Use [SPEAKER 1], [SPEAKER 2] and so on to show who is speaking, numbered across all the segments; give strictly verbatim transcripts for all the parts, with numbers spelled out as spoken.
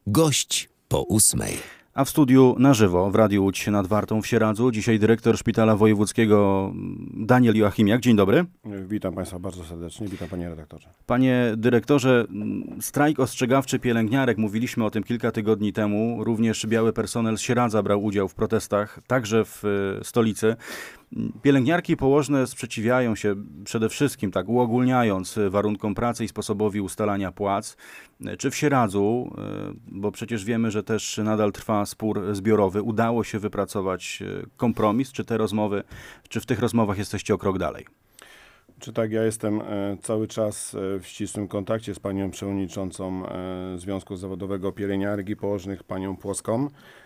[SPEAKER 1] Gość po ósmej.
[SPEAKER 2] A w studiu na żywo w Radiu Łódź nad Wartą w Sieradzu dzisiaj dyrektor Szpitala Wojewódzkiego Daniel Joachimiak. Dzień dobry.
[SPEAKER 3] Witam Państwa bardzo serdecznie, witam Panie redaktorze.
[SPEAKER 2] Panie dyrektorze, strajk ostrzegawczy pielęgniarek, mówiliśmy o tym kilka tygodni temu. Również biały personel z Sieradza brał udział w protestach, także w stolicy. Pielęgniarki i położne sprzeciwiają się przede wszystkim, tak uogólniając, warunkom pracy i sposobowi ustalania płac. Czy w Sieradzu, bo przecież wiemy, że też nadal trwa spór zbiorowy, udało się wypracować kompromis? Czy te rozmowy, czy w tych rozmowach jesteście o krok dalej?
[SPEAKER 3] Czy tak, ja jestem cały czas w ścisłym kontakcie z panią przewodniczącą Związku Zawodowego Pielęgniarek i Położnych, panią Płoską.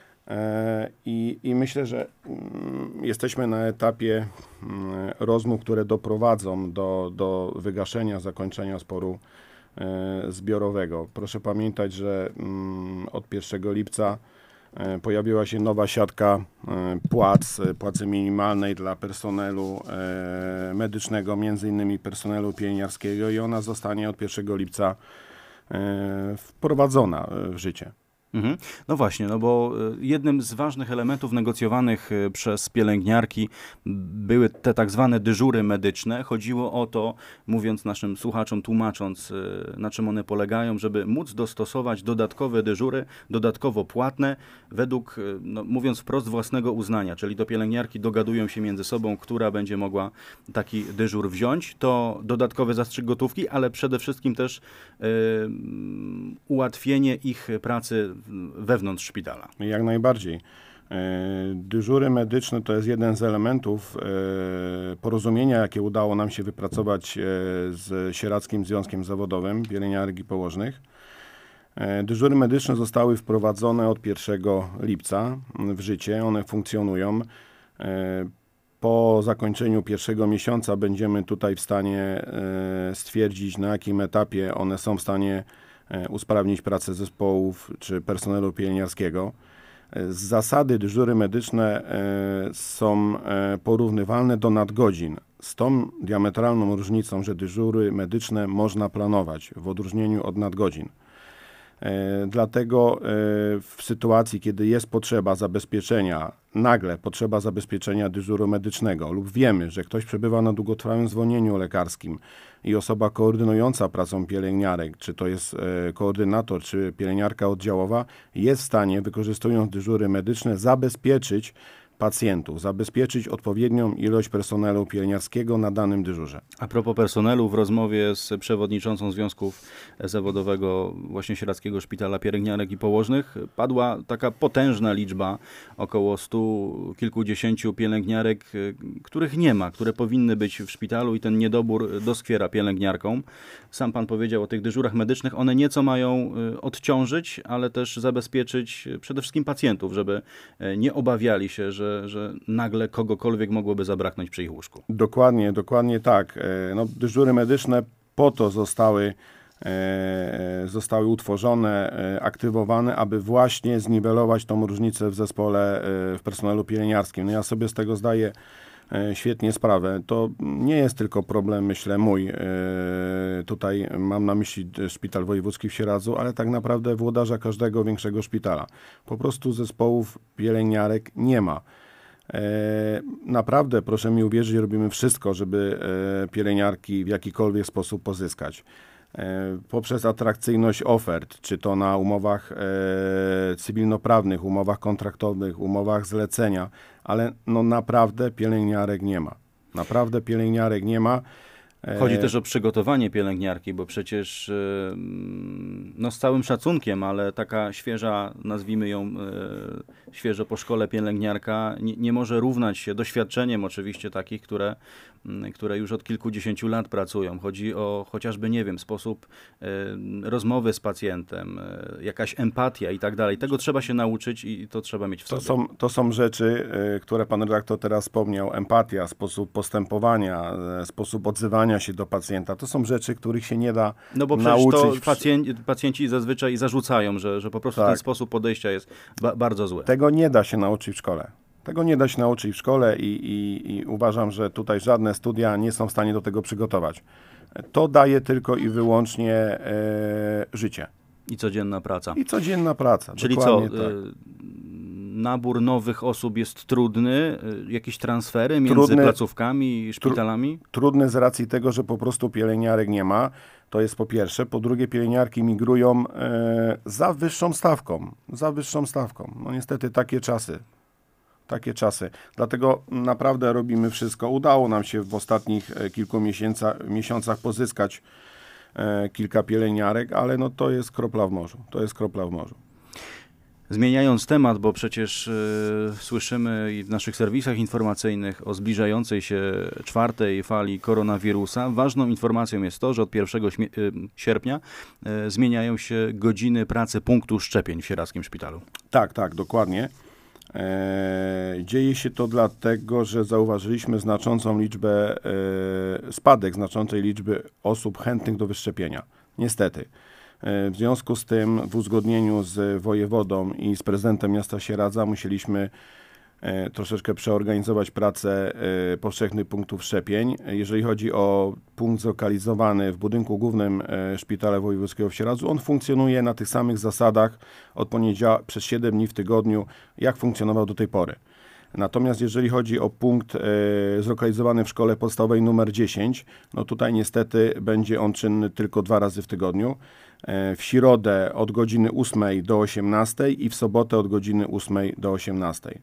[SPEAKER 3] I, I myślę, że jesteśmy na etapie rozmów, które doprowadzą do, do wygaszenia, zakończenia sporu zbiorowego. Proszę pamiętać, że od pierwszego lipca pojawiła się nowa siatka płac, płacy minimalnej dla personelu medycznego, między innymi personelu pielęgniarskiego, i ona zostanie od pierwszego lipca wprowadzona w życie.
[SPEAKER 2] Mhm. No właśnie, no bo jednym z ważnych elementów negocjowanych przez pielęgniarki były te tak zwane dyżury medyczne. Chodziło o to, mówiąc naszym słuchaczom, tłumacząc, na czym one polegają, żeby móc dostosować dodatkowe dyżury, dodatkowo płatne, według, no, mówiąc wprost, własnego uznania. Czyli to pielęgniarki dogadują się między sobą, która będzie mogła taki dyżur wziąć. To dodatkowy zastrzyk gotówki, ale przede wszystkim też yy, ułatwienie ich pracy wewnątrz szpitala.
[SPEAKER 3] Jak najbardziej. Dyżury medyczne to jest jeden z elementów porozumienia, jakie udało nam się wypracować z Sieradzkim Związkiem Zawodowym Pielęgniarek i Położnych. Dyżury medyczne zostały wprowadzone od pierwszego lipca w życie. One funkcjonują. Po zakończeniu pierwszego miesiąca będziemy tutaj w stanie stwierdzić, na jakim etapie one są w stanie usprawnić pracę zespołów czy personelu pielęgniarskiego. Z zasady dyżury medyczne są porównywalne do nadgodzin. Z tą diametralną różnicą, że dyżury medyczne można planować w odróżnieniu od nadgodzin. Dlatego w sytuacji, kiedy jest potrzeba zabezpieczenia, nagle potrzeba zabezpieczenia dyżuru medycznego lub wiemy, że ktoś przebywa na długotrwałym zwolnieniu lekarskim i osoba koordynująca pracą pielęgniarek, czy to jest koordynator, czy pielęgniarka oddziałowa, jest w stanie, wykorzystując dyżury medyczne, zabezpieczyć pacjentów, zabezpieczyć odpowiednią ilość personelu pielęgniarskiego na danym dyżurze.
[SPEAKER 2] A propos personelu, w rozmowie z przewodniczącą Związku Zawodowego właśnie Sieradzkiego Szpitala Pielęgniarek i Położnych padła taka potężna liczba, około stu kilkudziesięciu pielęgniarek, których nie ma, które powinny być w szpitalu, i ten niedobór doskwiera pielęgniarkom. Sam pan powiedział o tych dyżurach medycznych, one nieco mają odciążyć, ale też zabezpieczyć przede wszystkim pacjentów, żeby nie obawiali się, że Że, że nagle kogokolwiek mogłoby zabraknąć przy ich łóżku.
[SPEAKER 3] Dokładnie, dokładnie tak. No, dyżury medyczne po to zostały, e, zostały utworzone, e, aktywowane, aby właśnie zniwelować tą różnicę w zespole, e, w personelu pielęgniarskim. No, ja sobie z tego zdaję e, świetnie sprawę. To nie jest tylko problem, myślę, mój. E, tutaj mam na myśli Szpital Wojewódzki w Sieradzu, ale tak naprawdę włodarza każdego większego szpitala. Po prostu zespołów pielęgniarek nie ma. E, naprawdę, proszę mi uwierzyć, robimy wszystko, żeby e, pielęgniarki w jakikolwiek sposób pozyskać. E, poprzez atrakcyjność ofert, czy to na umowach e, cywilnoprawnych, umowach kontraktowych, umowach zlecenia, ale no naprawdę pielęgniarek nie ma. Naprawdę pielęgniarek nie ma.
[SPEAKER 2] Chodzi też o przygotowanie pielęgniarki, bo przecież no z całym szacunkiem, ale taka świeża, nazwijmy ją świeżo po szkole pielęgniarka nie, nie może równać się doświadczeniem oczywiście takich, które, które już od kilkudziesięciu lat pracują. Chodzi o chociażby, nie wiem, sposób rozmowy z pacjentem, jakaś empatia i tak dalej. Tego trzeba się nauczyć i to trzeba mieć w sobie.
[SPEAKER 3] To są, to są rzeczy, które pan redaktor teraz wspomniał. Empatia, sposób postępowania, sposób odzywania się do pacjenta. To są rzeczy, których się nie da
[SPEAKER 2] No bo
[SPEAKER 3] nauczyć.
[SPEAKER 2] przecież to pacjenci, pacjenci zazwyczaj zarzucają, że, że po prostu
[SPEAKER 3] tak.
[SPEAKER 2] ten sposób podejścia jest ba bardzo zły.
[SPEAKER 3] Tego nie da się nauczyć w szkole. Tego nie da się nauczyć w szkole i, i, i uważam, że tutaj żadne studia nie są w stanie do tego przygotować. To daje tylko i wyłącznie e, życie.
[SPEAKER 2] I codzienna praca.
[SPEAKER 3] I codzienna praca.
[SPEAKER 2] Czyli co,
[SPEAKER 3] dokładnie tak.
[SPEAKER 2] y, nabór nowych osób jest trudny? Y, jakieś transfery między
[SPEAKER 3] Trudny,
[SPEAKER 2] placówkami i szpitalami?
[SPEAKER 3] Trudny z racji tego, że po prostu pielęgniarek nie ma. To jest po pierwsze. Po drugie, pielęgniarki migrują e, za wyższą stawką. Za wyższą stawką. No niestety takie czasy. Takie czasy. Dlatego naprawdę robimy wszystko. Udało nam się w ostatnich e, kilku miesiąca, miesiącach pozyskać e, kilka pielęgniarek, ale no to jest kropla w morzu. To jest kropla w morzu.
[SPEAKER 2] Zmieniając temat, bo przecież y, słyszymy i w naszych serwisach informacyjnych o zbliżającej się czwartej fali koronawirusa, ważną informacją jest to, że od pierwszego y, sierpnia y, zmieniają się godziny pracy punktu szczepień w Sieradzkim Szpitalu.
[SPEAKER 3] Tak, tak, dokładnie. E, dzieje się to dlatego, że zauważyliśmy znaczącą liczbę, e, spadek znaczącej liczby osób chętnych do wyszczepienia. Niestety. W związku z tym w uzgodnieniu z wojewodą i z prezydentem miasta Sieradza musieliśmy e, troszeczkę przeorganizować pracę e, powszechnych punktów szczepień. Jeżeli chodzi o punkt zlokalizowany w budynku głównym e, Szpitala Wojewódzkiego w Sieradzu, on funkcjonuje na tych samych zasadach od poniedziałku przez siedem dni w tygodniu, jak funkcjonował do tej pory. Natomiast jeżeli chodzi o punkt e, zlokalizowany w szkole podstawowej numer dziesięć, no tutaj niestety będzie on czynny tylko dwa razy w tygodniu. E, w środę od godziny ósmej do osiemnastej i w sobotę od godziny ósmej do osiemnastej.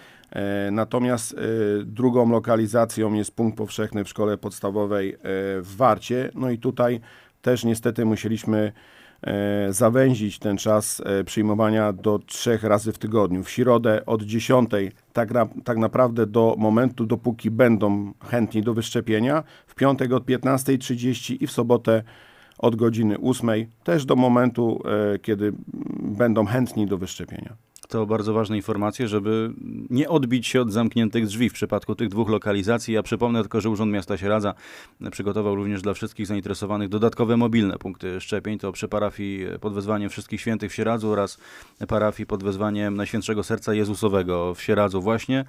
[SPEAKER 3] E, natomiast e, drugą lokalizacją jest punkt powszechny w szkole podstawowej e, w Warcie. No i tutaj też niestety musieliśmy E, zawęzić ten czas e, przyjmowania do trzech razy w tygodniu. W środę od dziesiątej tak, na, tak naprawdę do momentu, dopóki będą chętni do wyszczepienia, w piątek od piętnastej trzydzieści i w sobotę od godziny ósmej, też do momentu, e, kiedy będą chętni do wyszczepienia.
[SPEAKER 2] To bardzo ważne informacje, żeby nie odbić się od zamkniętych drzwi w przypadku tych dwóch lokalizacji. Ja przypomnę tylko, że Urząd Miasta Sieradza przygotował również dla wszystkich zainteresowanych dodatkowe mobilne punkty szczepień. To przy parafii pod wezwaniem Wszystkich Świętych w Sieradzu oraz parafii pod wezwaniem Najświętszego Serca Jezusowego w Sieradzu właśnie.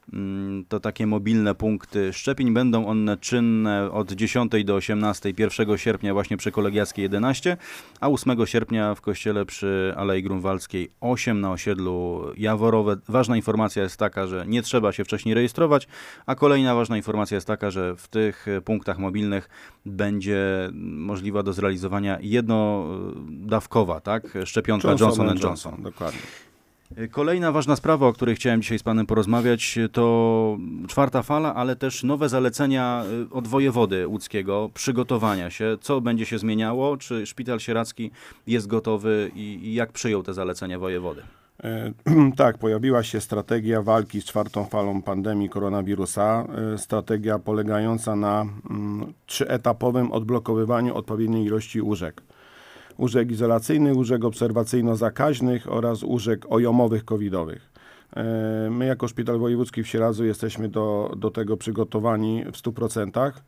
[SPEAKER 2] To takie mobilne punkty szczepień. Będą one czynne od dziesiątej do osiemnastej pierwszego sierpnia właśnie przy Kolegiackiej jedenaście, a ósmego sierpnia w kościele przy Alei Grunwaldzkiej osiem na osiedlu Jaworowe. Ważna informacja jest taka, że nie trzeba się wcześniej rejestrować, a kolejna ważna informacja jest taka, że w tych punktach mobilnych będzie możliwa do zrealizowania jednodawkowa, tak? Szczepionka Johnson, Johnson and Johnson.
[SPEAKER 3] Johnson. Dokładnie.
[SPEAKER 2] Kolejna ważna sprawa, o której chciałem dzisiaj z panem porozmawiać, to czwarta fala, ale też nowe zalecenia od wojewody łódzkiego, przygotowania się. Co będzie się zmieniało? Czy Szpital Sieradzki jest gotowy i, i jak przyjął te zalecenia wojewody?
[SPEAKER 3] E, tak, pojawiła się strategia walki z czwartą falą pandemii koronawirusa. E, strategia polegająca na mm, trzyetapowym odblokowywaniu odpowiedniej ilości łóżek. Łóżek izolacyjnych, łóżek obserwacyjno-zakaźnych oraz łóżek ojomowych covidowych. E, my jako Szpital Wojewódzki w Sieradzu jesteśmy do, do tego przygotowani w stu procentach.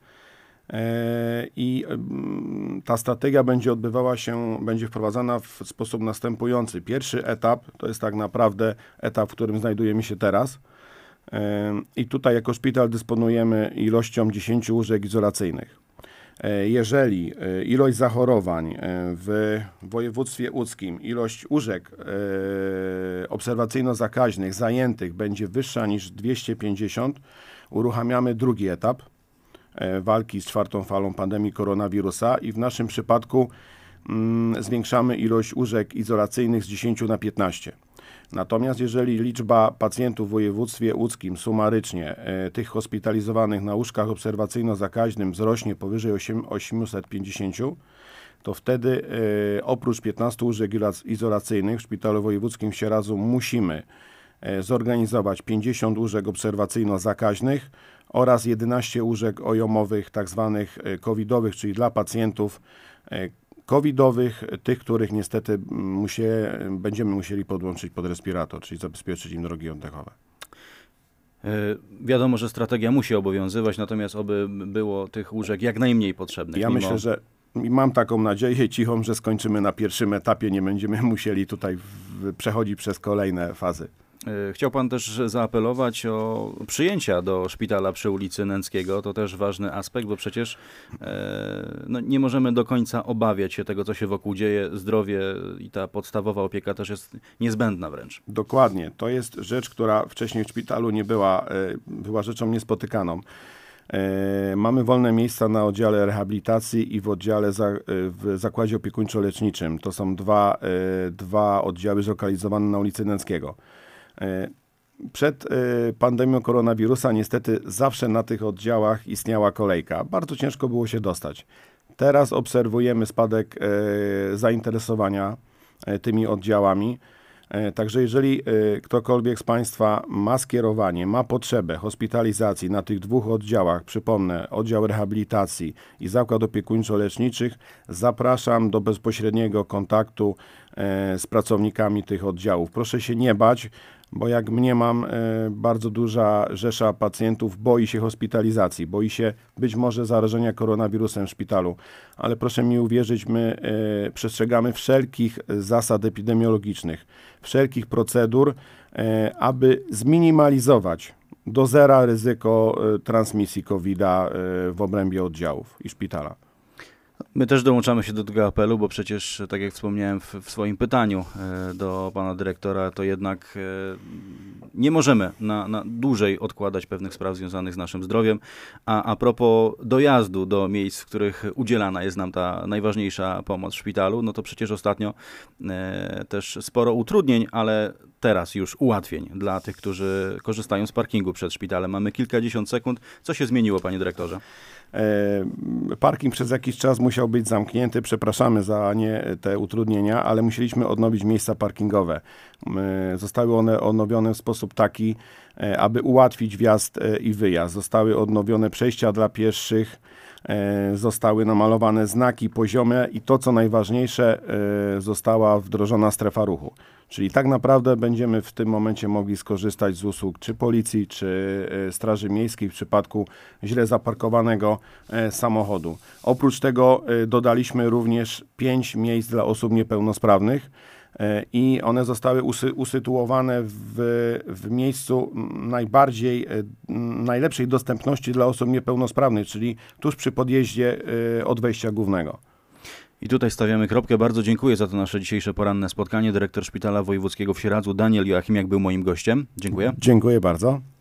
[SPEAKER 3] I ta strategia będzie odbywała się, będzie wprowadzana w sposób następujący. Pierwszy etap to jest tak naprawdę etap, w którym znajdujemy się teraz. I tutaj jako szpital dysponujemy ilością dziesięciu łóżek izolacyjnych. Jeżeli ilość zachorowań w województwie łódzkim, ilość łóżek obserwacyjno-zakaźnych zajętych będzie wyższa niż dwieście pięćdziesiąt, uruchamiamy drugi etap walki z czwartą falą pandemii koronawirusa i w naszym przypadku mm, zwiększamy ilość łóżek izolacyjnych z dziesięciu na piętnaście. Natomiast jeżeli liczba pacjentów w województwie łódzkim sumarycznie e, tych hospitalizowanych na łóżkach obserwacyjno-zakaźnym wzrośnie powyżej osiemset pięćdziesiąt, to wtedy e, oprócz piętnastu łóżek izolacyjnych w Szpitalu Wojewódzkim w Sieradzu musimy e, zorganizować pięćdziesiąt łóżek obserwacyjno-zakaźnych oraz jedenaście łóżek ojomowych, tak zwanych covidowych, czyli dla pacjentów covidowych, tych, których niestety musie, będziemy musieli podłączyć pod respirator, czyli zabezpieczyć im drogi oddechowe.
[SPEAKER 2] Wiadomo, że strategia musi obowiązywać, natomiast oby było tych łóżek jak najmniej potrzebnych.
[SPEAKER 3] Ja
[SPEAKER 2] mimo...
[SPEAKER 3] myślę, że i mam taką nadzieję cichą, że skończymy na pierwszym etapie, nie będziemy musieli tutaj w, przechodzić przez kolejne fazy.
[SPEAKER 2] Chciał pan też zaapelować o przyjęcia do szpitala przy ulicy Nęckiego. To też ważny aspekt, bo przecież e, no, nie możemy do końca obawiać się tego, co się wokół dzieje. Zdrowie i ta podstawowa opieka też jest niezbędna wręcz.
[SPEAKER 3] Dokładnie. To jest rzecz, która wcześniej w szpitalu nie była, e, była rzeczą niespotykaną. E, mamy wolne miejsca na oddziale rehabilitacji i w oddziale za, w zakładzie opiekuńczo-leczniczym. To są dwa, e, dwa oddziały zlokalizowane na ulicy Nęckiego. Przed pandemią koronawirusa niestety zawsze na tych oddziałach istniała kolejka. Bardzo ciężko było się dostać. Teraz obserwujemy spadek zainteresowania tymi oddziałami. Także jeżeli ktokolwiek z Państwa ma skierowanie, ma potrzebę hospitalizacji na tych dwóch oddziałach, przypomnę, oddział rehabilitacji i zakład opiekuńczo-leczniczych, zapraszam do bezpośredniego kontaktu z pracownikami tych oddziałów. Proszę się nie bać, bo jak mniemam, bardzo duża rzesza pacjentów boi się hospitalizacji, boi się być może zarażenia koronawirusem w szpitalu, ale proszę mi uwierzyć, my przestrzegamy wszelkich zasad epidemiologicznych, wszelkich procedur, aby zminimalizować do zera ryzyko transmisji kowida w obrębie oddziałów i szpitala.
[SPEAKER 2] My też dołączamy się do tego apelu, bo przecież, tak jak wspomniałem w, w swoim pytaniu e, do pana dyrektora, to jednak e, nie możemy na, na dłużej odkładać pewnych spraw związanych z naszym zdrowiem. A, a propos dojazdu do miejsc, w których udzielana jest nam ta najważniejsza pomoc w szpitalu, no to przecież ostatnio e, też sporo utrudnień, ale teraz już ułatwień dla tych, którzy korzystają z parkingu przed szpitalem. Mamy kilkadziesiąt sekund. Co się zmieniło, panie dyrektorze?
[SPEAKER 3] Parking przez jakiś czas musiał być zamknięty. Przepraszamy za nie te utrudnienia, ale musieliśmy odnowić miejsca parkingowe. Zostały one odnowione w sposób taki, aby ułatwić wjazd i wyjazd. Zostały odnowione przejścia dla pieszych, zostały namalowane znaki poziome i to, co najważniejsze, została wdrożona strefa ruchu. Czyli tak naprawdę będziemy w tym momencie mogli skorzystać z usług czy policji, czy Straży Miejskiej w przypadku źle zaparkowanego samochodu. Oprócz tego dodaliśmy również pięć miejsc dla osób niepełnosprawnych i one zostały usy, usytuowane w, w miejscu najbardziej, najlepszej dostępności dla osób niepełnosprawnych, czyli tuż przy podjeździe od wejścia głównego.
[SPEAKER 2] I tutaj stawiamy kropkę. Bardzo dziękuję za to nasze dzisiejsze poranne spotkanie. Dyrektor Szpitala Wojewódzkiego w Sieradzu, Daniel Joachimiak, był moim gościem. Dziękuję.
[SPEAKER 3] Dziękuję bardzo.